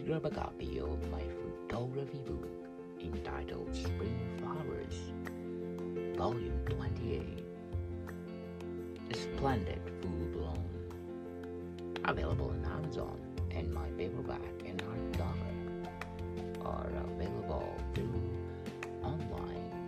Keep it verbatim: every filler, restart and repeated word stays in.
grab a copy of my photography book entitled Spring Flowers, Volume twenty-eight. Splendid Full Blown. Available on Amazon, and my paperback and hardcover are available through online